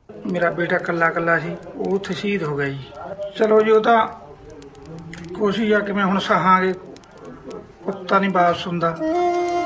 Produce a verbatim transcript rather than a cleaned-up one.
मेरा बेटा कला कला सी वो उत्थे शहीद हो गया जी। चलो जी वो तो कोशिश आ कि मैं हुण सहांगे, कुत्ता नहीं वापस हुंदा।